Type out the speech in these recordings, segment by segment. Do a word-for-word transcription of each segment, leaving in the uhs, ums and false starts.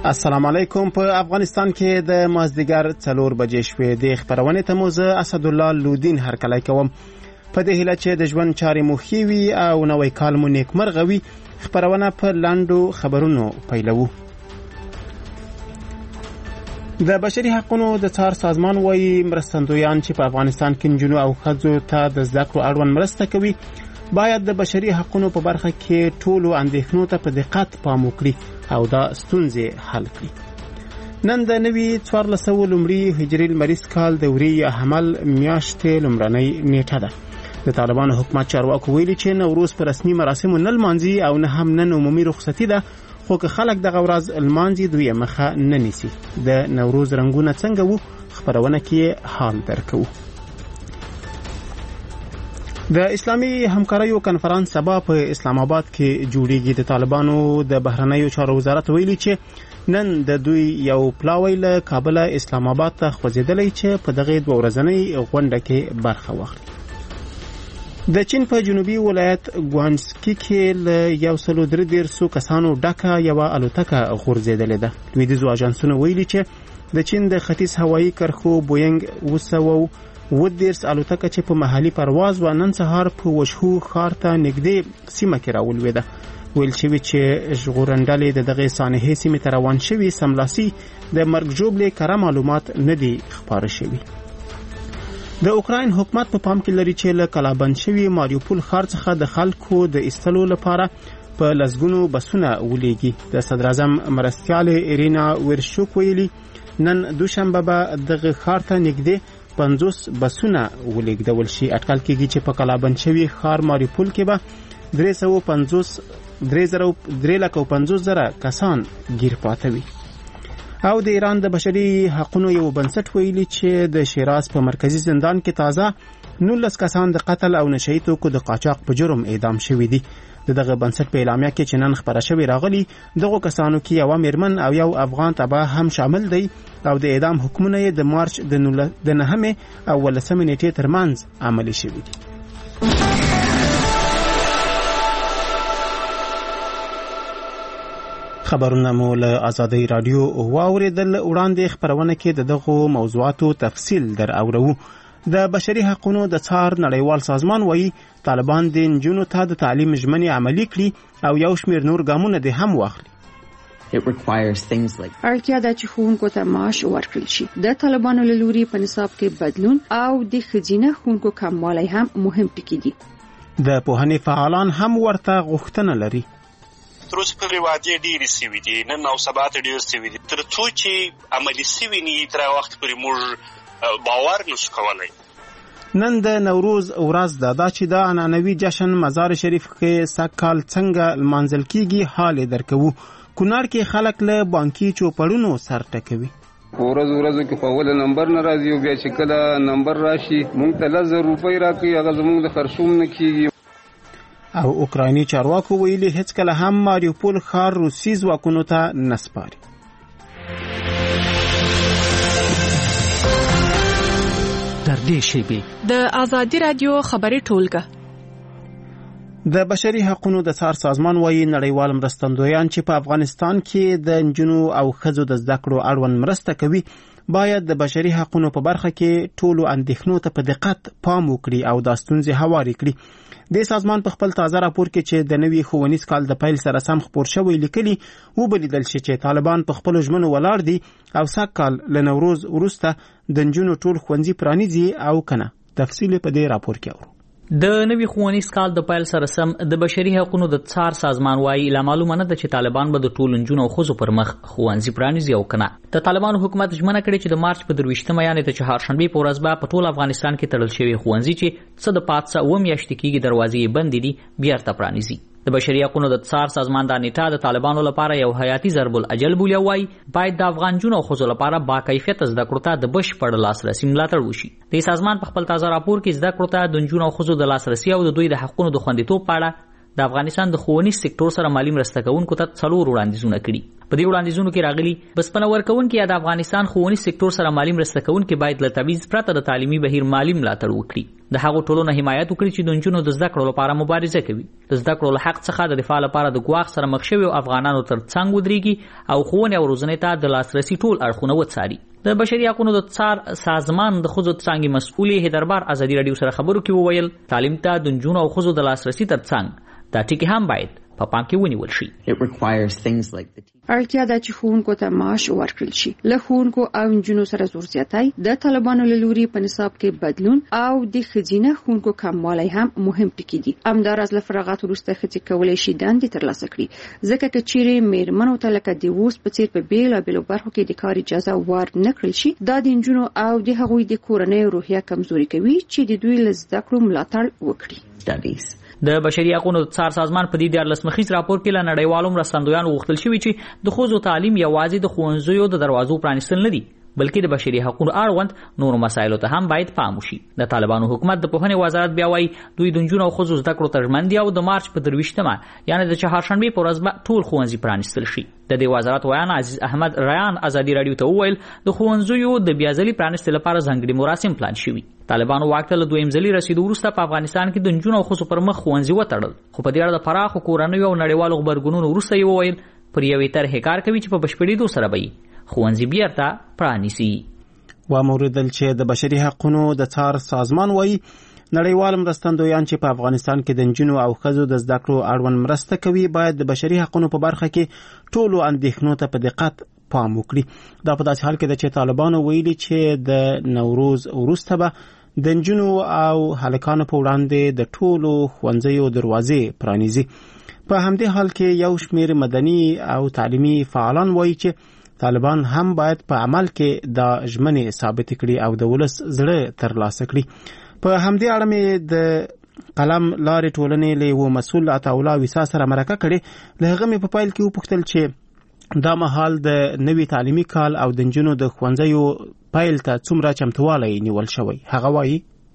السلام علیکم. په افغانستان کې د مازدیګر څلور بجې شوې د خبرونې ته مو زه اسدالله لودین هرکلی کوم. په دې هیله چې د ژوند چارې مو ښې وي او نوی کال مو نیکمرغه وي، خبرونه په لنډو خبرونو پیلوو. د بشري حقوقو د څار سازمان وايي مرستندویان چې په افغانستان کې نجونو او ښځو ته د زده کړو اړوند مرسته کوي باید د بشري حقوقو په برخه کې ټولو اندېښنو ته په دقت پام وکړي او دا ستونزې حل کړي. نن د نوي څوارلس سوه لومړي هجري لمریز کال د وري حمل میاشتې لومړنۍ نیټه ده. د طالبانو حکومت چارواکو ویلي چې نوروز په رسمي مراسمو نه لمانځي او نه هم نن عمومي رخصتي ده، خو که خلک دغه ورځ لمانځي دوی مخه نه نیسي. د نوروز رنګونه څنګه وو خبرونه کې حال درکوو. د اسلامي همکاریو کنفرانس سبا په اسلام آباد کې جوړیږي. د طالبانو د بهرنیو چارو وزارت ویلي چې نن د دوی یو پلاوی له کابل اسلام آباد ته خوځېدلی چې په دغه دوه ورځنۍ غونډه کې برخه واخلي. د چین په جنوبي ولایت ګوانسکي کې له یو سلو درې دېرشو کسانو ډکه یوه الوتکه غورځېدلې ده. لویدیځو اژانسونو ویلي چې د چین د ختیځ هوایي کرښو بوینګ اوه سوه اووه دېرش الوتکه چې په محلي پرواز و نن سهار په وشهو ښار ته نږدې سیمه کې راولوېده. ویل شوي چې ژغورنډلې د دغې سانحې سیمې ته روان شوي سملاسي د مرګ ژوبلې کره معلومات نه دي خپاره شوي. د اوکراین حکومت په پام کې لري چې له کلابند شوي ماریوپول ښار څخه د خلکو د ایستلو لپاره په لسګونو بسونه ولیږي. د صدراعظم مرستیالې ایرینا ویرشوک ویلي نن دوشنبه به دغه ښار ته نږدې پنځوس بسونه ولیږدول شي. اټکل کېږي چې په کلابند شوي ښار ماریوپول کې به درې سوه پنځوس درې زره درې لکه پنځوس زره کسان ګیر پاته وي. او د ایران د بشري حقوقو یو بنسټ ویلي چې د شیراز په مرکزی زندان کې تازه نولس کسان د قتل او نشه یي توکو د قاچاق په جرم اعدام شوي دي. د دغه بنسټ په اعلامیه کې چې نن خبره شوې راغلي دغه کسانو کې یو میرمن او یو افغان تبع هم شامل دی او د اعدام حکمونه د مارچ د نهمې او ولسمې نیټې ترمنځ عملي شوي دي. خبرونه مو له آزادۍ رادیو واوریدل. وړاندې خبرونه کې د دغو موضوعاتو تفصیل در اورو. د بشري حقوقو د څار نړیوال سازمان وایي طالبان د نجونو ته د تعلیم ژمنې عملي کړي او یو شمېر نور ګامونه دې هم واخلي. اړتیا ده چې ښوونکو ته معاش ورکړل شي. د طالبانو له لوري په نصاب کې بدلون او د ښځینه ښوونکو کموالی هم مهم ټکي دي. د پوهنې فعالان هم ورته غوښتنه لري. تر اوسه پورې وعدې ډېرې سوي دي، نن او سبا ته ډېر سوي دي. تر څو چې عملي سوي نه وي تر هغه وخت پورې موږ باور نشو کولی. نن د نوروز ورځ ده. دا چې د عنعنوي جشن مزار شریف کې سږ کال څنګه لمانځل کیږي حال یې درکوو. کونړ کې خلک له بانکي چوپړونو سر ټکوي. ورځ ورځ کې په اوله نمبر نه راځي او بیا چې کله نمبر راشي مونږ ته لس زره روپۍ راکوي، هغه زمونږ د خرشوم نه کیږي. او اوکرایني چارواکو ویلي هیڅ کله هم ماریوپول ښار روسي ځواکونو ته نه سپاري. در دې شیبې د آزادي رادیو خبري ټولګه. د بشري حقوقو د څار سازمان وايي نړیوال مرستندویان چې په افغانستان کې د نجونو او ښځو د زده کړو اړوند مرسته کوي باید د بشري حقوقو په برخه کې ټولو اندېښنو ته په دقت پام وکړي او دا ستونزې هوارې کړي. د سازمان په خپل تازه راپور کې چې د نوي ښوونیز کال د پیل سره سم خپور شوی لیکلي وبلیدل شي چې طالبان په خپل ژمنو ولاړ دي او سږ کال له نوروز وروسته د نجونو ټول ښوونځي پرانیزي او کنه. تفصیل په دې راپور کې اورو. د نوي ښوونیز کال د پیل سره سم د بشري حقوقو د څار سازمان وايي لا معلومه نه ده چې طالبان به د ټولو نجونو او ښځو پر مخ ښوونځي پرانیزي او کنه. د طالبانو حکومت ژمنه کړې چې د مارچ په درویشتمه یعنې د چهارشنبې په ورځ به په ټول افغانستان کې تړل شوي ښوونځي چې څه د پاتې اوه میاشتې کېږي دروازې یې بندې دي بیرته پرانیزي. د بشري حقوقو د څار سازمان دا نیټه د طالبانو لپاره یو حیاتي ضرب الاجل بولي او وايي باید د افغان جنو او ښځو لپاره با کیفیت زده کړو ته د بشپړ لاسرسي ملاتړ وشي. د سازمان په خپل تازه راپور کې زده کړو ته د جنو او ښځو د لاسرسي او د دوی د حقوقو د خوندیتوب په اړه د افغانستان د ښوونیز سکتور سره مالی مرسته کوونکو ته څلور وړاندیزونه کړي. په دې وړاندیزونو کې راغلي بسپنه ورکوونکي یا د افغانستان ښوونیز سکتور سره مالی مرسته کوونکي باید له تبعیض پرته د تعلیمي بهیر مالی ملاتړ وکړي. د هغو ټولو نه حمایت وکړي چې د نجونو د زده کړو لپاره مبارزه کوي. د زده کړو له حق څخه د دفاع لپاره د ګواښ سره مخ شوي افغانانو تر څنګ ودرېږي او ښوونې او روزنې ته د لاسرسي ټول اړخونه وڅاري. د بشري حقوقو د څار سازمان د ښځو څانګې مسؤلې هیدربار ازادي راډیو سره خبرو کې وویل تعلیم ته د نجونو او ښځو د لاسرسي تر څنګ دا ټکي هم باید په پام کې ونیول شي. اړتیا ده چې ښوونکو ته معاش ورکړل شي. له ښوونکو او نجونو سره زور زیاتی د طالبانو له لوري په نصاب کې بدلون او د ښځینه ښوونکو کموالی هم مهم ټکي دي. همداراز له فراغت وروسته ښځې کولی شي دندې ترلاسه کړي، ځکه که چیرې میرمنو ته لکه د اوس په څیر په بیلابیلو برخو کې د کار اجازه ور نه کړل شي، دا د نجونو او د هغوی د کورنۍ روحیه کمزوري کوي چې د دوی له زده کړو ملاتړ وکړي. د بشري حقوقو څار سازمان په دې دیارلس مخیز راپور کې له نړیوالو مرستندویانو غوښتل شوي چې د ښځو تعلیم یوازې د ښوونځیو د دروازو پرانیستل نه دي، بلکې د بشري حقوقو اړوند نورو مسایلو ته هم باید پام وشي. د طالبانو حکومت د پوهنې وزارت بیا وايي دوی د نجونو او ښځو زده کړو ته ژمن دي او د مارچ په درویشتمه یعنې د چهارشنبې په ورځ به ټول ښوونځي پرانیستل شي. د دې وزارت ویاند عزیز احمد ریان ازادي راډیو ته وویل د ښوونځیو د بیا ځلي پرانیستلو لپاره ځانګړي مراسم پلان شوي. طالبانو واک ته له دویم ځلي رسیدو وروسته په افغانستان کې د نجونو او ښځو پر مخ ښوونځي وتړل، خو په دې اړه د پراخو کورنیو او نړیوالو غبرګونونو وروسته یې وویل پر یوې طرحې کار کوي چې په بشپړېدو سره به یې ښوونځي بیرته پرانیسي. واوریدل چې د بشري حقوقو د څار سازمان وایي نړیوال مرستندویان چې په افغانستان کې د نجونو او ښځو د زده کړو اړوند مرسته کوي باید د بشري حقوقو په برخه کې ټولو اندېښنو ته په دقت پام وکړي. دا په داسې حال کې ده چې طالبانو ویلي چې د نوروز وروسته به د نجونو او هلکانو په وړاندې د ټولو ښوونځیو دروازې پرانیزي. په همدې حال کې یو شمېر مدني او تعلیمي فعالان وایي چې طالبان هم باید په عمل کې د ژمنې ثابت کړي او د ولس زړه ترلاسه کړي. په همدې اړه مې د قلم لارې ټولنې له یو مسؤل عطاالله ویسا سره مرکه کړې. له هغه مې په پیل کې وپوښتل چې دا مهال د نوي تعلیمي کال او د نجونو د ښوونځیو پیل ته څومره چمتوالی نیول شوی. هغه وایي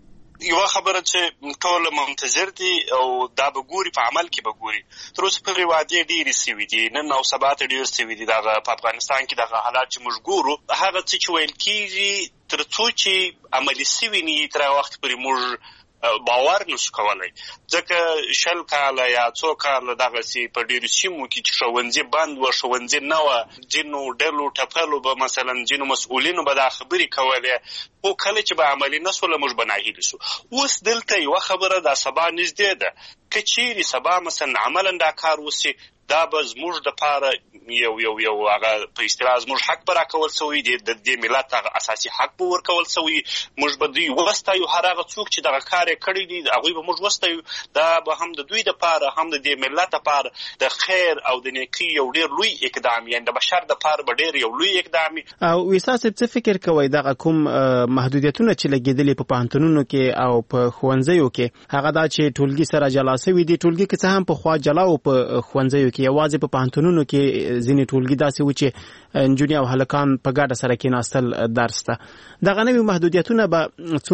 یو خبره چې ټول منتظر دي او دا به ګوري په عمل کې به ګوري. تر اوسه پورې وعدې ډېرې سوي دي، نن او سبا ته ډېر سوي دي. دغه په افغانستان کې دغه حالات چې موږ ګورو هغه څه چې ویل کېږي تر څو چې عملي سوي نه تر وخت پورې موږ باور نشو کولای، ځکه شل کاله یا څو کاله دغسې په ډېرو سیمو کې چې ښوونځي بند وه، ښوونځي نه وه، ځینو ډلو ټپلو به مثلا ځینو مسؤلینو به دا خبرې کولې، خو کله چې به عملي نه سوله موږ به ناهیلي سو. اوس دلته یوه خبره دا سبا نږدې ده، که چیرې سبا مثلا عملا دا کار وسي دا به زموږ دپاره یو یو یو هغه په اصطلاح زموږ حق به راکول سوی دی، د دې ملت هغه اساسي حق به ورکول سوی. موږ به دوی وستایو، هر هغه څوک چې دغه کار یې کړی دی هغوی به موږ وستایو. دا به هم د دوی دپاره هم د دې ملت دپاره د خیر او د نیکۍ یو ډېر لوی اقدام، یعنې د بشر دپاره به ډېر یو لوی اقدام. او ویسا صاحب څه فکر کوئ دغه کوم محدودیتونه چې لګېدلي په پوهنتونونو کې او په ښوونځیو کې، هغه دا چې ټولګي سره جلا سوي دي، ټولګي که څه هم پخوا جلا و په ښوونځیو کې، یوازې په پوهنتونونو کې ځینې ټولګي داسې و چې نجونې او هلکان په ګډه سره کېناستل درس ته. دغه نوي محدودیتونه به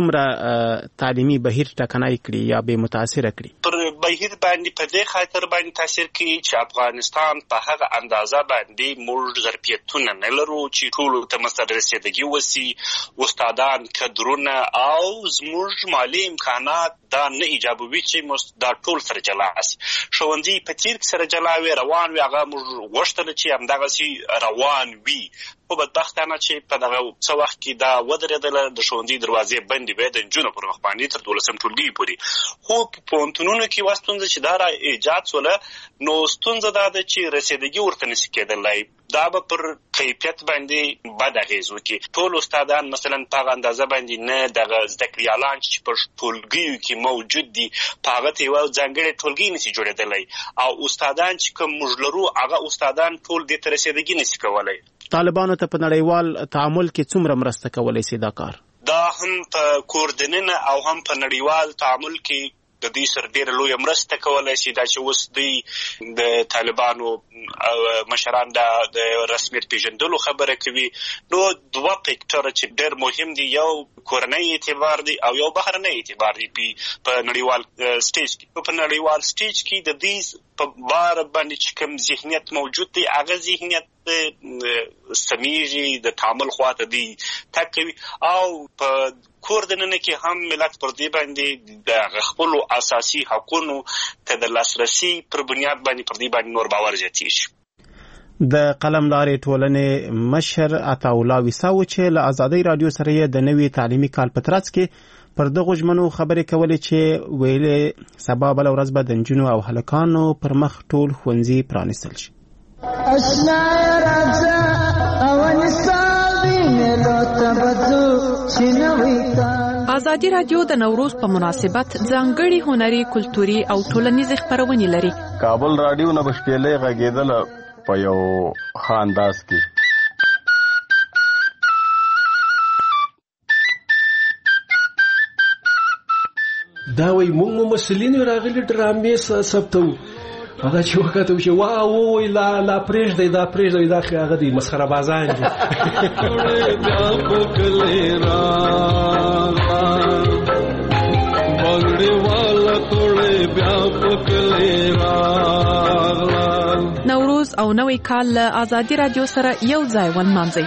څومره تعلیمي بهیر ټکنی کړي یا به متاثره کړي؟ پر بهیر باندې په دې خاطر باندې تاثیر کوي چې افغانستان په هغه اندازه باندې موږ ظرفیتونه نه لرو چې ټولو ته مثلا رسېدګي وسي، استادان، کدرونه او زموږ مالي امکانات دا نه ایجابوي چې دا ټول سره جلا سي. ښوونځي په تیر کې سره جلا وي، روان وي، هغه موږ غوښتل چې همدغسې روان وي، خو بدبختانه چې په دغه څه وخت کې دا ودرېدله، د ښوونځي دروازې بندې وې د نجونو پر مخ باندې تر دولسم ټولګي پورې. خو په پوهنتونونو کې یوه ستونزه چې دا را ایجاد سوله، نو ستونزه دا ده چې رسېدګي ورته نشي کېدلی. دا به پر کیفیت باندې بد اغېز وکړي. ټول استادان مثلا په هغه اندازه باندې نه دغه زده کړیالان چې په ټولګیو کې موجود دي په هغه ته یوه ځانګړې ټولګي نشي جوړېدلی، او استادان چې کوم موږ لرو هغه استادان ټول دې ته رسېدګي نشي کولی. طالبانو ته په نړیوال تعامل کې څومره مرسته کولی سي دا کار؟ دا هم په کوردننه او هم په نړیوال تعامل کې د دوی سره ډېره لویه مرسته کولی شي. دا چې اوس دوی د طالبانو مشران د رسمیت پیژندلو خبره کوي. نو دوه فیکټره چې ډېر مهم دي، یو کورنۍ اعتبار دی او یو بهرنۍ اعتبار دی په نړیوال سټیج کې. په نړیوال سټیج کې د دې په بار باندې چې کوم ذهنیت موجود دی، هغه ذهنیت سمیږي، د تعامل خواته دی تک کوي، او په کور دننه کې هم ملت پر دې باندې د خپلو اساسي حقونو ته د لاسرسي پر بنیاد باندې پر دې باندې نور باور زیاتېږي. د قلم لارې ټولنې مشر عطاالله ویساو چې له ازادۍ رادیو سره یې د نوي تعلیمي کال په ترڅ کې پر دغو ژمنو خبرې کولې چې ویلې سبا بله ورځ به د نجونو او هلکانو پر مخ ټول ښوونځي پرانیستل شي. ازادي رادیو د نوروز په مناسبت ځانګړي هنري، کلتوري او ټولنیز خبرونه لري. کابل رادیو نه بشپېلې غږېدله په یو ښه انداز کې. دا وایي موږ مسلین راغلي ډرامې ثبتو. هغه چې وکتو چې واو وای لا لا پرېږدئ دا پرېږدئ دا هغه دی مسخره بازان دي. نوروز او نوی کال له ازادي رادیو سره یو ځای ونمانځئ.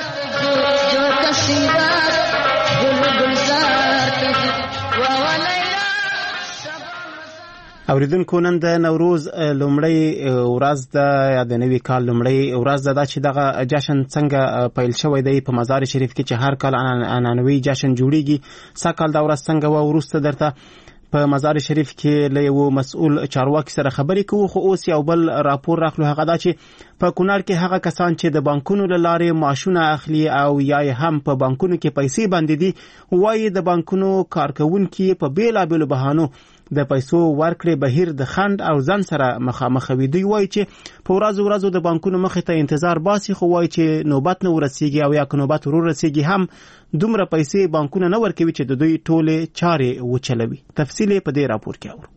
اوریدونکو، نن د نوروز لومړی ورځ ده یا د نوي کال لومړی ورځ ده چې دغه جشن څنګه پیل شوی دی په مزار شریف کې چې هر کال عنعنوي جشن جوړیږي. سږ کال دا ورځ څنګه وه وروسته درته په مزار شریف کې له یو مسؤل چارواکي سره خبرې کوو. خو اوس یو بل راپور راخلو، هغه دا چې په کونړ کې هغه کسان چې د بانکونو له لارې معاشونه اخلي او یا هم په بانکونو کې پیسې باندې دي، وایي د بانکونو کارکوونکي په بیلابیلو بهانو د پیسو ورکړې بهیر د خند او ځن سره مخامخ وي. دوی وایي چې په ورځو ورځو د بانکونو مخې ته انتظار باسي، خو وایي چې نوبت نه ورسیږي او یا که نوبت ورو رسیږي هم دومره پیسې بانکونه نه ورکوي چې د دوی ټولې چارې وچلوي. تفصیل په دې راپور کې اورو.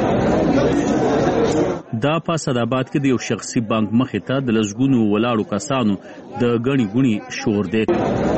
دا په اسداباد کې د یو شخصي بانک مخې ته د لسګونو ولاړو کسانو د غړي غوني شور دی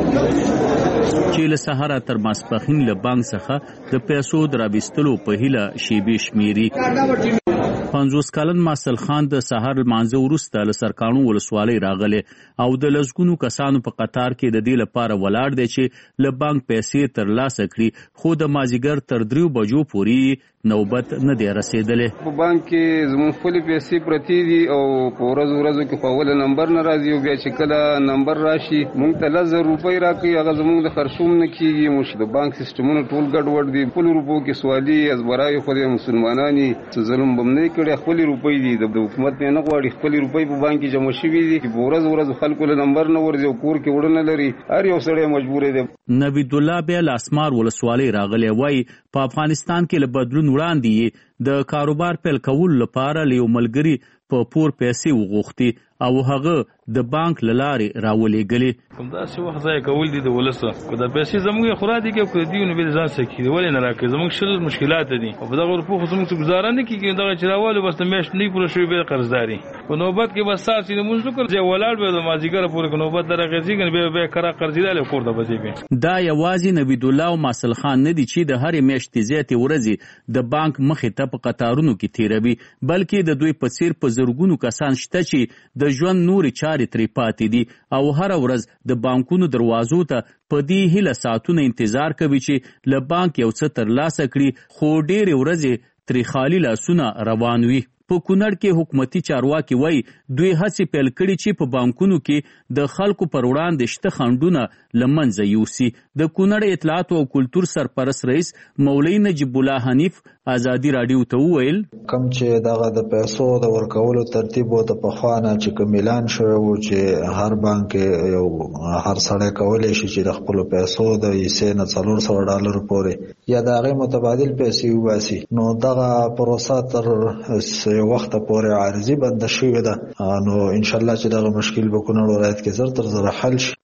چې له سهاره تر ماسپښین له بانک څخه د پیسو درابستلو په هیله شیبې شمیري. پنځوس کلن ماسل خان د سهار لمانځه وروسته له سرکانو ولسوالۍ راغلی او د لسګونو کسانو په قطار کې د دې لپاره ولاړ دی چې له بانک پیسې ترلاسه کړي، خو د مازیګر تر دریو بجو پورې نوبت نه دی رسېدلی. په بانک کې زموږ خپلې پیسې پرتې دي او په ورځو ورځو کې په اوله نمبر نه راځي او بیا چې کله نمبر راشي موږ ته لس زره روپۍ راکوي. هغه زموږ د خرڅوم نه کېږي. موږ د بانک سیسټمونه ټول ګډوډ دي. خپلو روپو کې سوالي ازبرایي خو د مسلمانان څه ظلم به م نه کړی. خپلې روپۍ دي، د حکومت نه نه غواړي. خپلې روپۍ په بانک کې جمع شوي دي. په ورځو ورځو خلکو له نمبر نه ورځي او کور کې وړه نه لري. هر یو سړی مجبور دی. نوید الله بیا له اسمار ولسوالۍ راغلی، وایي په افغانستان کې له بدلون وړاندې د کاروبار پیل کولو لپاره له یو ملګري په پور پیسې وغوښتي او هغه د بانک له لارې راولېږلې. همداسې وخت ضایع کول دي د ولسه. که دا پیسې زموږ خورا دي که د دیو نه بېل ځان څه کېږي ولې نه راکوي. زموږ شل مشکلات دي او په دغه روپو خو زموږ څه ګزاره نه کېږي. دغه چې راولو بس د میاشت نه پوره شوي بیا قرضداري. په نوبت کې بس سهار چې لمونځ وکړو ځای ولاړ به د مازدیګره پورې که نوبت درغځېږي بیا بیا کرا قرضېدلی کور ته به ځې بیا. دا یوازې نوید الله او ماسل خان نه دي چې د هرې میاشتې زیاتې ورځې د بانک مخې ته په قطارونو کې تېروي، بلکې د دوی په څېر په زرګونو کسان شته چې د ژوند نورې چارې ترې پاتې دي او هره ورځ د بانکونو دروازو ته په دې هیله ساعتونه انتظار کوي چې له بانک یو څه ترلاسه کړي، خو ډېرې ورځې ترې خالي لاسونه روان وي. په کونړ کې حکومتي چارواکي وایي دوی هڅې پیل کړي چې په بانکونو کې د خلکو پر وړاندې شته خنډونه له منځه یوسي. د کونړ اطلاعات او کلتور سرپرست رئیس مولوي نجیب الله حنیف ازادي رادیو ته وویل کوم چې دغه د پیسو د ورکولو ترتیب و د پخوانه چې کوم اعلان شوی و چې هر بانک یو هر سړی کولی شي چې د خپلو پیسو د حصې نه څلور سوه ډالرو پورې یا د هغې متبادل پیسې وباسي، نو دغه پروسه تر یو وخته پورې عارضي بنده شوې ده. نو انشاءالله چې دغه مشکل به کونړ ولایت کې زر تر زره حل شي.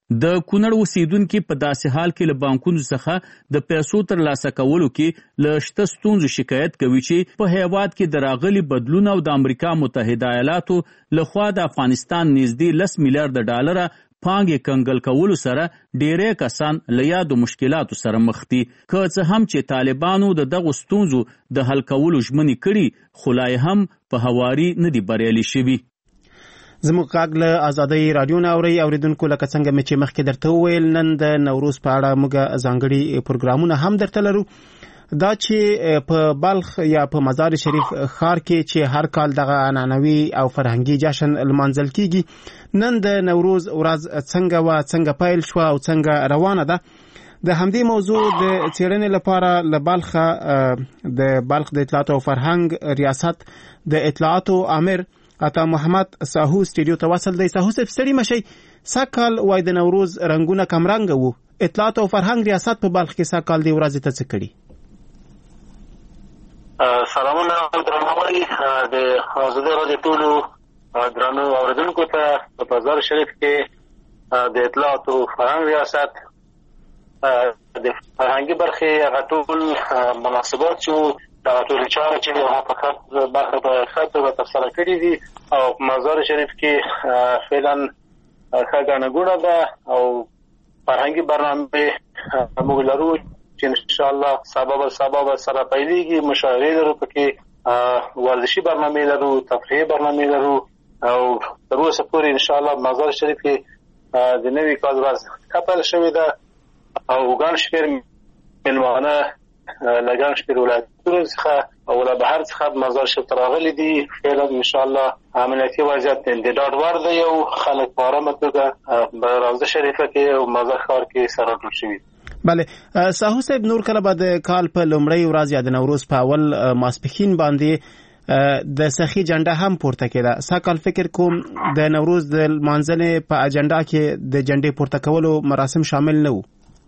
د کونړ اوسیدونکي په داسې حال کې له بانکونو څخه د پیسو ترلاسه کولو کې له شته ستونزو شکایت کوي چې په هیواد کې د راغلي بدلون او د امریکا متحده ایالاتو لخوا د افغانستان نږدې لس میلیارډ ډالره پانګې کنګل کولو سره ډیری کسان له یادو مشکلاتو سره مخ دي. که څه هم چې طالبانو د دغو ستونزو د حل کولو ژمنې کړي خو لا هم په هواري نه دي بریالي شوي. زموږ غږ له ازادۍ راډیو نه اورئ. اوریدونکو لکه څنګه مې چې مخکې درته وویل نن د نوروز په اړه موږ ځانګړي پروګرامونه هم درته لرو. دا چې په بلخ یا په مزار شریف ښار کې چې هر کال دغه عنعنوي او فرهنګي جشن لمانځل کیږي نن د نوروز ورځ څنګه و څنګه پیل شو او څنګه روانه ده د همدې موضوع د څېړنې لپاره له بلخ د بلخ د اطلاعات او فرهنګ ریاست د اطلاعاتو امیر عطا محمد ساهو سټوډیو ته وصل دی. ساهو صاحب ستړي مشئ. ساکال وای د نوروز رنگونه کم رنګ وو. اطلاعات او فرهنګ ریاست په بلخ کې ساکال دی ورځ ته څه کړي؟ سلامونه درناوی د ازادۍ راډیو ټولو درنو اوریدونکو ته په مزار شریف کې د اطلاعات او فرهنګ ریاست د فرهنګي برخې هغه ټول مناسبات چې دا ټول چاره چې هغه فقط برخه په خاطر په تفصیل کړی دي او مزار شریف کې فعلا ښه ګڼه ده او فرهنګي برنامه موږ لرو چې ان شاء الله سبب سبب سره پیلېږي. مشاعرې لرو پکې ورزشي برنامه لرو تفریحي برنامه لرو او تر اوسه پورې ان شاء الله مزار شریف کې د نوي کال ورځ کپل شوې ده او ګڼ شمېر مېلمانه له ګڼ شمېر ولایتونو څخه او له بهر څخه مزار شریف ته راغلي دي. فعلا ان شاء الله امنیتي وضعیت د ډاډ وړ دی او خلک په ارامه توګه په روضه شریفه کې او مزار ښار کې سره راټول شوي. بله ساهو صاحب نور کله به د کال په لومړۍ ورځ یا د نوروز په اول ماسپښین باندې د سخي جنډه هم پورته کېده. ساکال فکر کوم د نوروز د لمانځنې په اجنډا کې د جنډې پورته کولو مراسم شامل نه وو.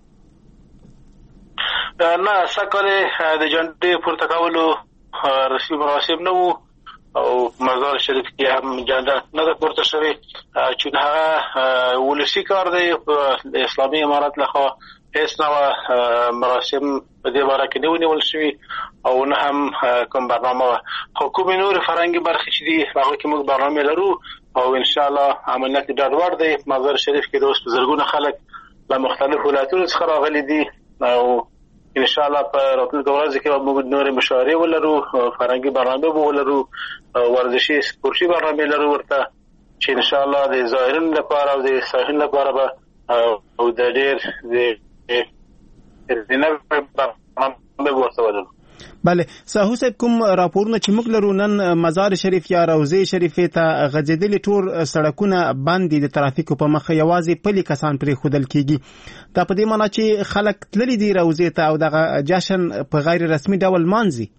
نه ساکال د جنډې پورته کولو رسمي مراسم نه وو او مزار شریف کې هم جنډه نه ده پورته شوې چې هغه ولسي کار دی د اسلامي امارت لخوا هیڅ نوع مراسم په دې باره کې نه ونیول شوي او نه هم کوم برنامه خو کومې نورې فرهنګي برخې چې دي هغه کې موږ برنامې لرو او ان شاء الله امنیت ډاډ وړ دی. مزار شریف کې د اوس په زرګونه خلک له مختلفو ولایتونو څخه راغلي دي او ان شاء الله په راتلونکي ورځ کې به موږ نورې مشاعرې ولرو فرهنګي برنامې به ولرو ورزشي سپورتي برنامې لرو ورته چې ان شاء الله د زائرینو لپاره او د سایحین لپاره به او د ډېر د بله ساهو صاحب کوم راپورونه چې موږ لرو نن مزار شریف یا روضه شریفې ته غځېدلي ټول سړکونه بند دي د ترافیکو په مخه یوازې پلي کسان پرې ښودل کېږي. دا په دې معنی چې خلک تللي دي روضې ته او دغه جشن په غیر رسمي ډول مانځي.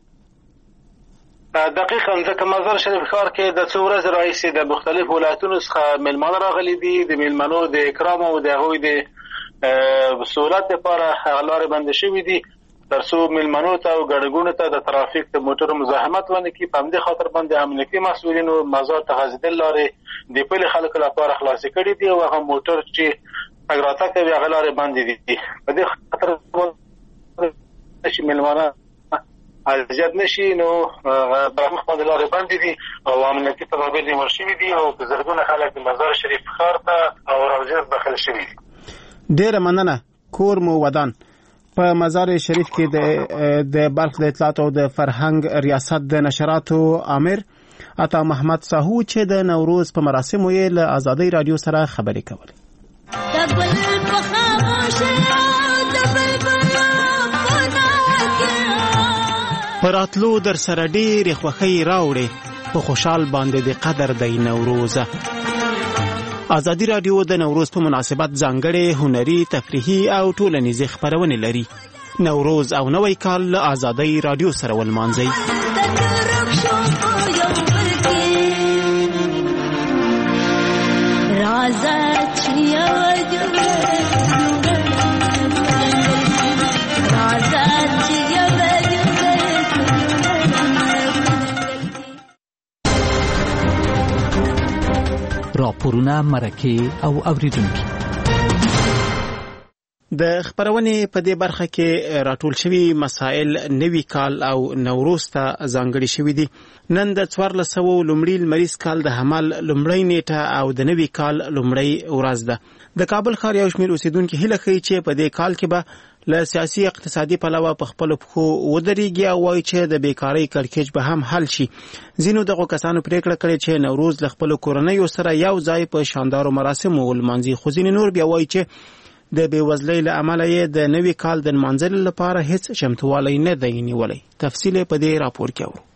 دقیقاً ځکه مزار شریف ښار کې د څو ورځې راهیسې د مختلفو ولایتونو څخه میلمانه راغلي دي. د میلمنو د اکرام او د هغوی د سہولت لپاره هغه لارې بندې شوې دي تر څو میلمنو ته او ګڼه ته د ترافیک د موټرو مزاحمت ونه کړي. په همدې خاطر باندې امنیتي مسؤلینو مزار ته غځېدل لارې د پلي خلکو لپاره خلاصې کړي دي او هغه موټر چې تګ راتګ کوي هغه لارې بندې دي. په دې خاطر چې میلمانه اذیت نشي نو په مخ باندې لارې بندې دي او امنیتي تدابیر نیول شوي دي او په زرګونه خلک د مزار شریف ښار ته او روضې ته داخل شوي دي. ډیره مننه. کور مو ودان. په مزار شریف کې د د بلخ د اطلاعات او د فرهنګ ریاست د نشراتو امیر عطا محمد ساهو چې د نوروز په مراسمو یې له ازادۍ راډیو سره خبرې کولې. پراتلو در سره ډېرې خوښۍ راوړې په خوشحال باندې د قدر دی نوروزه. ازادي راډیو د نوروز په مناسبت ځانګړې هنري تفریحي او ټولنیزې خپرونې لري. نوروز او نوی کال له ازادۍ راډیو سره ولمانځئ. راپورونه مرکه او اوریدونکي د خبرونې په دې برخه کې راټول شوي مسائل نوي کال او نوروز ته ځانګړي شوي دي. نن د څوارلس سوه لومړي لمریز کال د حمل لومړۍ نیټه او د نوي کال لومړۍ ورځ ده. د کابل ښار یو شمېر اوسیدونکي هیله کوي چې په دې کال کې به له سیاسي اقتصادي پلوه په خپلو پښو ودرېږي او وایي چې د بیکارۍ کړکېچ به هم حل شي. ځینو دغو کسانو پرېکړه کړې چې نوروز له خپلو کورنیو سره یو ځای په شاندارو مراسمو ولمانځي، خو ځینې نور بیا وایي چې د بېوزلۍ له امله یې د نوي کال د نمانځلو لپاره هیڅ چمتووالی نه دی نیولی. تفصیل یې په دې راپور کې اورو.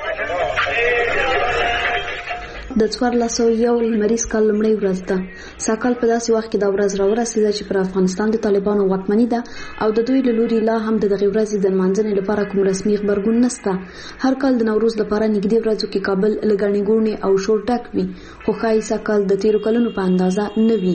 د څوارلس سوه یو لمریز کال لومړۍ ورځ ده. سږکال په داسې وخت کې دا ورځ راورسېده چې پر افغانستان د طالبانو واکمني ده او د دوی له لوري لا هم د دغې ورځې د نمانځنې لپاره کوم رسمي غبرګون نشته. هر کال د نوروز لپاره نږدې ورځو کې کابل له ګڼې ګوڼې او شور ډک وي، خو ښایي سږکال د تېرو کلونو په اندازه نه وي.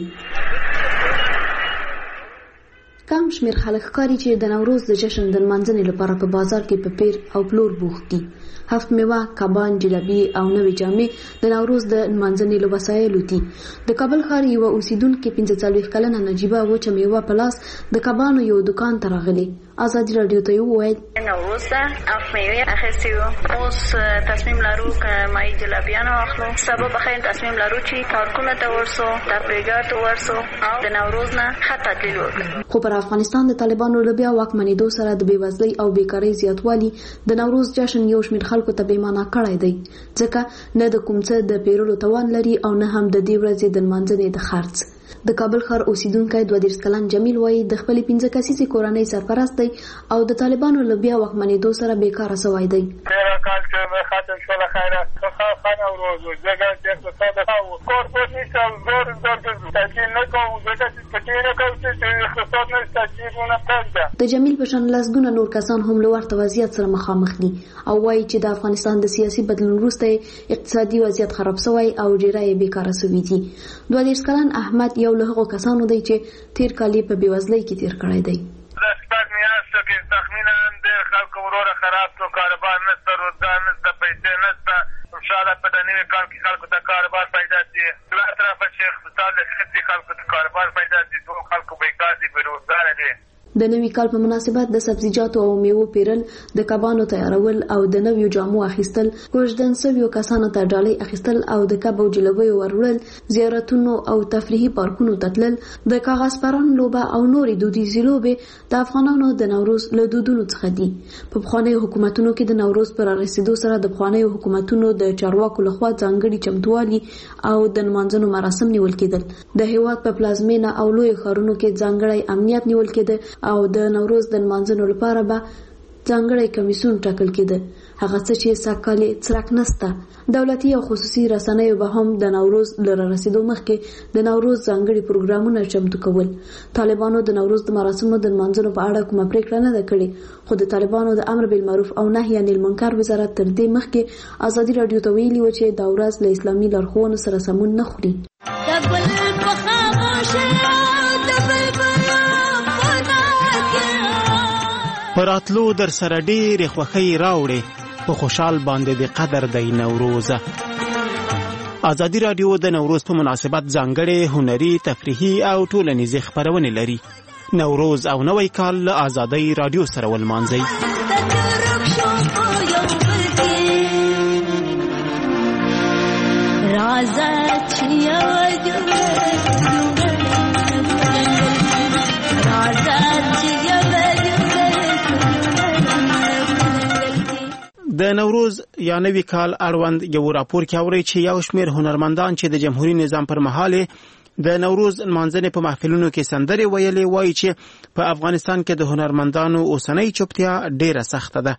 کم شمېر خلک ښکاري چې د نوروز د جشن د نمانځنې لپاره په بازار کې په پیر او پلور بوخت دي. هفت میوه، کبان، جلبي او نوې جامې د نوروز د نمانځنې له وسایلو دي. د کابل ښار یوه اوسیدونکې پنځه څلوېښت کلنه نجیبه وچه میوه په لاس د کبانو یو دکان ته راغلې. ازادي راډیو ته یې وویل نوروز ده، هفت میوې اخیستې وو، اوس تصمیم لرو که مایي جلبیان واخلو. سبا بخیر تصمیم لرو چې پارکونو ته ورسو، تفریحګاه ته ورسو او د نوروز نه ښه تدلیل وکړو. خو پر افغانستان د طالبانو له بیا واکمنېدو سره د بېوزلۍ او بیکارۍ زیاتوالي د نوروز جشن یو شمېر خلکو ته بې معنا کړی دی، ځکه نه د کوم څه د پیرلو توان لري او نه هم د دې ورځې د نمانځنې د خرڅ. د کابل ښار اوسیدونکی دوه دېرش کلن جمیل وایي د خپلې پنځه کسیزې کورنۍ سرپرست دی او د طالبانو له بیا واکمنېدو سره بیکاره سوی دی. تېره کال چې مې ختم شوله خیره ښه نوروز و، ځکه چې اقتصاد ښه و، کور پور نشته، زور زور تجهیل نه کوو، ځکه چې پټې نه کوو چې اقتصاد نشته، چیزونه پرېږده. د جمیل په شان لسګونه نور کسان هم له ورته وضعیت سره مخامخ دي او وایي چې د افغانستان د سیاسي بدلون وروسته اقتصادي وضعیت خراب سوی او ډېری یې بیکاره سوي دي. دوه دېرش کلن احمد یو له هغو کسانو دی چې تیر کال یې په بېوزلۍ کې تیر کړی دی. د شپږ میاشتو کې تخمینا ډېر خلکو وروره خراب شو، کاروبار نشته، روزګار نشته، پیسې نشته. انشاءالله په د نوي کال کې خلکو ته کاروبار پیدا شي. بله طرفه چې اقتصاد له ښه شي، خلکو ته کاروبار پیدا شي، ټول خلکو بیکار دي، بېروزګاره دي. د نوي کال په مناسبت د سبزیجاتو او میوو پیرل، د کبانو تیارول او د نویو جامو اخیستل، کوژدن سویو کسانو ته ډالۍ اخیستل او د کب او جلبیو وروړل، زیارتونو او تفریحي پارکونو ته تلل، د کاغذ پران لوبه او نورې دودیزې لوبې د افغانانو د نوروز له دودونو څخه دي. په پخوانیو حکومتونو کې د نوروز پر رسیدو سره د پخوانیو حکومتونو د چارواکو لخوا ځانګړي چمتووالي او د نمانځنو مراسم نیول کېدل. د هېواد په پلازمینه او لویو ښارونو کې ځانګړی امنیت نیول کېده او د نوروز د نمانځنو لپاره به ځانګړی کمیسیون ټاکل کېده. هغه څه چې سږکال یې څرک نسته. دولتي او خصوصي رسنیو به هم د نوروز له رارسېدو مخکې د نوروز ځانګړي پروګرامونه چمتو کول. طالبانو د نوروز د مراسمو د نمانځنو په اړه کومه پرېکړه نه ده کړې، خو د طالبانو د امر بالمعروف او نهي عن المنکر وزارت تر دې مخکې ازادي راډیو ته ویلي و چې دا ورځ له اسلامي لارښوونو سره سمون نه خوري. پراتلو در سره ډېرې خوښۍ راوړې، په خوشحال باندې د قدر دی نوروزه. ازادي راډیو د نوروز په مناسبت ځانګړې هنري، تفریحي او ټولنیزې خپرونې لري. نوروز او نوی کال له ازادۍ راډیو سره ولمانځئ. د نوروز یا نوي کال اړوند یو راپور کې اوري چې یو شمېر هنرمندان چې د جمهوریت نظام پر مهال د نوروز نمانځنې په محفلونو کې سندرې ویلې وایي چې په افغانستان کې د هنرمندانو اوسنۍ چوپتیا ډېره سخته ده.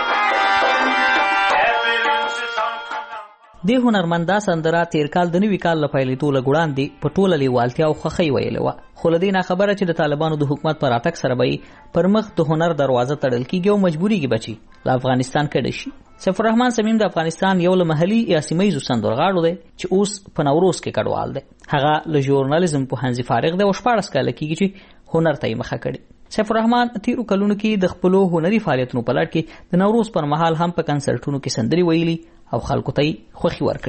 د هنرمندا سندره تیر کال د نوي کال له پیلېدو له وړاندې په ټوله لیوالتیا او خوښۍ ویلې وه، خو له دې نه خبره چې د طالبانو د حکومت پر راتګ سره به پر مخ د هنر دروازه تړل کېږي او مجبورېږي به چې له افغانستان کډه شي. سیف الرحمن سمیم د افغانستان یو له محلي یا سیمه ییزو سندرغاړو دی چې اوس په نوروز کې کډوال دی. هغه له ژورنالیزم پوهنځي فارغ دی او شپاړس کاله کېږي چې هنر ته یې مخه کړې. سیف الرحمن تیرو کلونو کې د خپلو هنري فعالیتونو په لړ کې د نوروز پر مهال هم په کنسرټونو کې سندرې ویلي او خلکو ته یې خوښي ورکړې.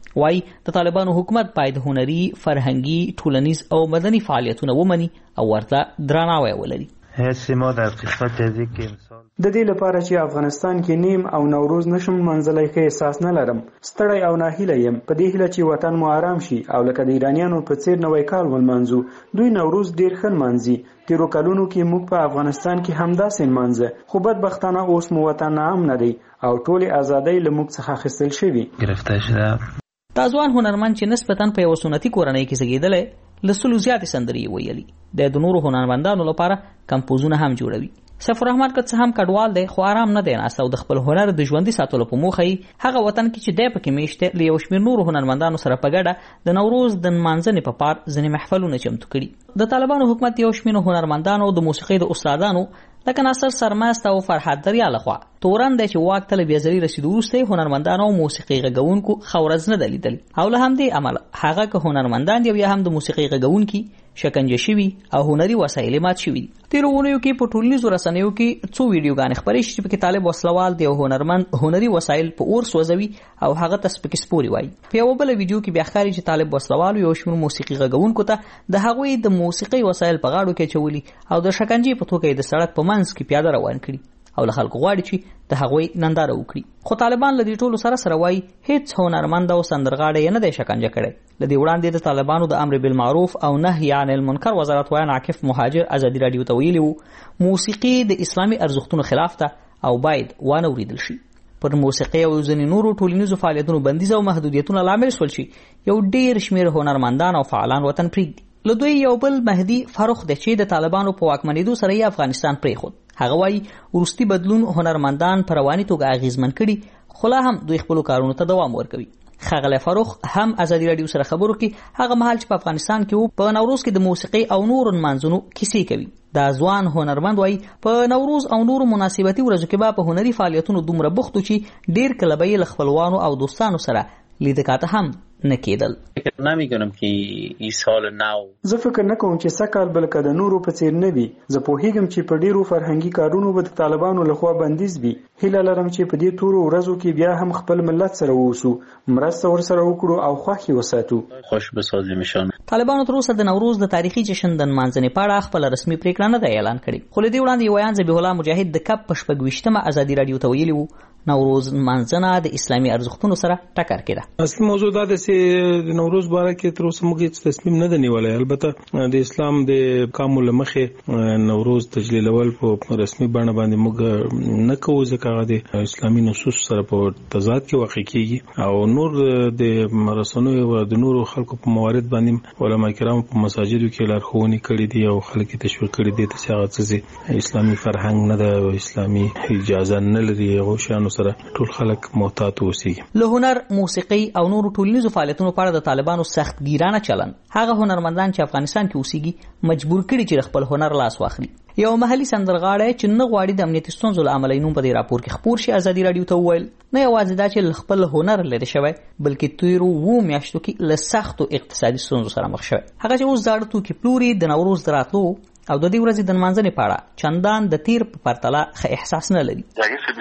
وایي د طالبانو حکومت باید هنري، فرهنګي، ټولنیز او مدني فعالیتونه ومني او ورته درناوی ولري. ما در قسمت از اینکه امسال د دې لپاره چې افغانستان کې نیم او نوروز نشم منځلای ښه احساس نه لرم. ستړی او ناهیله یم په دې هیله چې وطن مو آرام شي او لکه د ایرانیانو په څیر نوی کال ولمانځو. دوی نوروز ډیر ښه نمانځي. تیرو کلونو کې موږ په افغانستان کې همداسې نمانځه، خو بدبختانه اوس مو وطن ناام نه دی او ټولې ازادۍ له موږ څخه اخیستل شوي. گرفته شده. دا ځوان هنرمند چې نسبتاً په یوه سنتي کورنۍ کې زیږېدلی، له سلو زیاتې سندرې یې ویلي. د د نورو هنرمندانو لپاره کمپوزونه هم جوړوي. سفرالرحمن که څه هم کډوال دی خو آرام نه دی ناست او د خپل هنر د ژوندي ساتلو په موخه یې هغه وطن کې چې دی پکې میشت دی له یو شمېر نورو هنرمندانو سره په ګډه د نوروز د نمانځنې په پار ځینې محفلونه چمتو کړي. د طالبانو حکومت یو شمېر هنرمندانو او د موسیقۍ د استادانو لکه ناصر سرمست او فرحت دریا لخوا تورن دی چې واک ته له بېځایي رسېدو وروسته هنرمندانو او موسیقۍ غږونکو ښه ورځ نه ده لیدلې او له همدې امله هغه که هنرمندان دي او یا هم د موسیقۍ غږونکي شکنجه شوي او هنري وسایل یې مات شوي دي. تېرو اونیو کې په ټولنیزو رسنیو کې څو ویډیوګانې خپرې شي چې پکې طالب وسلوال د یو هنرمند هنري وسایل په اور سوځوي او هغه ته سپکې سپورې وایي. په یوه بله ویډیو کې بیا ښکاري چې طالب وسلوالو یو شمېر موسیقي غږونکو ته د هغوی د موسیقۍ وسایل په غاړو کې اچولي او د شکنجې په توګه یې د سړک په منځ کې پیاده روان کړي او له خلکو غواړي چې د هغوی ننداره وکړي. خو طالبان له دې ټولو سره سره وایي هیڅ هنرمند او سندرغاړی یې نه دی شکنجه کړی. له دې وړاندې د طالبانو د امر بالمعروف او نهي عن المنکر وزارت ویان عاکف مهاجر ازادي راډیو ته ویلي وو موسیقي د اسلامي ارزښتونو خلاف ده او باید وانه وریدل شي. پر موسیقي او ځینې نورو ټولنیزو فعالیتونو بندیز او محدودیتونه لامل شول چې یو ډیر شمېر هنرمندان او فعالان وطن پرېږدي. له دوی یو بل مهدي فاروق دی چې د طالبانو په واکمنېدو سره یې افغانستان پرېښود. هغه وایي وروستي بدلون هنرمندان په رواني توګه اغېزمن کړي خو لا هم دوی خپلو کارونو ته دوام ورکوي. ښاغلی فاروق هم ازادي راډیو سره خبرو کې هغه مهال چې په افغانستان کې وو په نوروز کې د موسیقۍ او نورو نمانځنو کیسې کوي. دا ځوان هنرمند وایي په نوروز او نورو مناسبتي ورځو کې به په هنري فعالیتونو دومره بوخت و چې ډېر کله به یې له خپلوانو او دوستانو سره لیدکاته هم نه کېدل. نمی‌دونم که این سال نو زه فکر نه کوم چې سکهال بلکې د نورو په څیر نه وي. زه پوهیږم چې په ډیرو فرهنګي کارونو به د طالبانو لخوا بندیز وي. هیله لرم چې په دې تورو ورځو کې بیا هم خپل ملت سره ووسو، مرسته ورسره وکړو او خوښي وساتو. خوش بسازیم شان. طالبانو تر اوسه د نوروز د تاریخي جشن د نمانځنې په اړه خپل رسمي پریکړه نه ده اعلان کړې. خو له دې وړاندې یو بیان ذبیح الله مجاهد د کپ په شپږ ویشتمه ازادي راډیو ته ویلي وو نوروز نمانځنه د اسلامي ارزښتونو سره ټکر کې ده. اصلي موضوع دا ده چې د نوروز باره کې تر اوسه موږ هیڅ تصمیم نه دی نیولی. البته د اسلام د کامو له مخې نوروز تجلیلول په رسمي بڼه باندې موږ نه کوو ځکه هغه د اسلامي نصوص سره په تضاد کې واقع کېږي او نور د رسنیو او د نورو خلکو په موارد باندې علما کرام په مساجدو کې لارښوونې کړي دي او خلک یې تشویق کړي دي چې هغه څه اسلامي فرهنګ نه ده او اسلامي اجازه نه لري هغو شیانو سره ټول خلک محتاط اوسي. له هنر، موسیقي او نورو ټولنیزو فعالیتونو په اړه د طالبانو سخت ګیرانه چلن هغه هنرمندان چې افغانستان کې اوسېږي مجبور کړي چې خپل هنر لاس واخلي. یو محلي سندرغاړی چې نه غواړي د امنیتي ستونزو له امله یې نوم په دې راپور کې خپور شي ازادي راډیو ته وویل نه یوازې دا چې خپل هنر لرې شوی بلکې تیرو اوو میاشتو کې له سختو اقتصادي ستونزو سره مخ شوی. هغه چې اوس زاړه توکي پلوري د نوروز د راتلو او د دې ورځې د نمانځنې په اړه چندان د تیر په پرتله ښه احساس نه لري.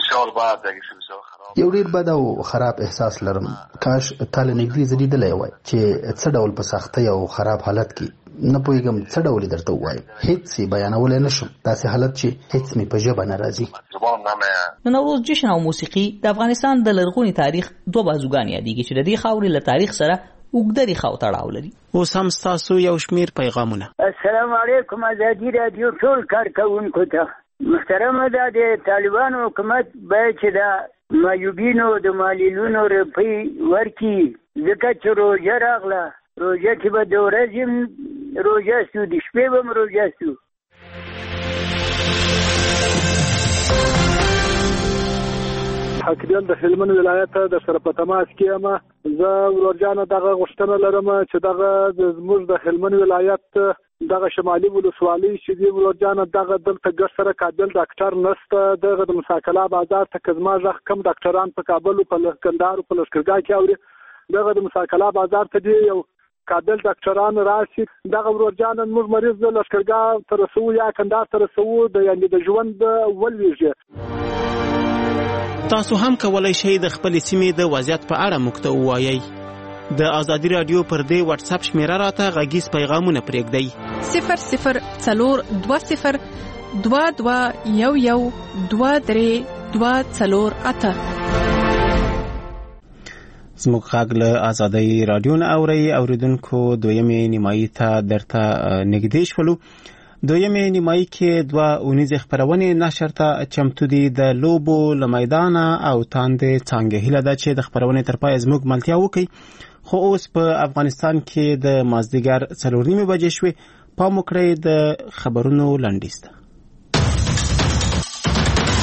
یو ډیر بد او خراب احساس لرم. کاش تاله نږدې زه لیدلی وای چې څه ډول په سختۍ او خراب حالت کې نه پوهېږم څه ډول یې درته ووایم. هېڅ یې بیانولی نه شم. داسې حالت چې هېڅ مې په ژبه نه راځي. د نوروز جشن او موسیقي د افغانستان د لرغوني تاریخ دوه بازوګانې یادېږي چې د دې خاورې له تاریخ سره اوږده ریښه او تړاو لري. اوس هم ستاسو یو شمېر پیغامونه. السلام علیکم ازادي راډیو ټول کارکوونکو ته. محترمه ده د طالبانو حکومت باید چې د معیوبینو د معلولینو روپۍ ورکړي ځکه چې روژه راغله. روژه کې به د ورځې روژه سو د شپې به م روژه سو. حقیقت د هلمند ولایت د سره په تماس کې یم. زه ورورجانه دغه غوښتنه لرم چې دغه زموږ د هلمند ولایت دغه شمالي ولسوالۍ چې دی ورورجانه دغه دلته ګر سره قابل ډاکټر نشته. دغه د مساکلا بازار ته که زما غږ کم ډاکټران په کابل او په کندهار او په لښکرګاه کې اوري دغه د مساکلا بازار ته دی یو قابل ډاکټران راشي. دغه ورورجانه موږ مریض د لښکرګاه ته رسوو یا کندهار ته رسوو د یعنې د ژوند ولویږي. تاسو هم کولای شئ د خپل سیمې د وضعیت په اړه موږ ته ووایئ. د ازادي رادیو پر دې واتس اپ شمیره راته غږیز پیغامونه پرېږدئ صفر صفر څلور دوه صفر دوه دوه یو یو دوه درې دوه څلور اته. زموږ غږ له ازادي رادیو نه اورئ. اوریدونکو دویمې نیمایي ته درته نږدې شولو. دویمې نیمایي کې دوه اونیزې خپرونې نشر ته چمتو دي. د لوبو له میدانه او تاندې څانګې هیله ده چې د خپرونې تر پایه زموږ ملتیا وکړي. خو اوس په افغانستان کې د مازدیګر څلور نیمې بجې شوې. پام وکړئ د خبرونو لنډیز ته.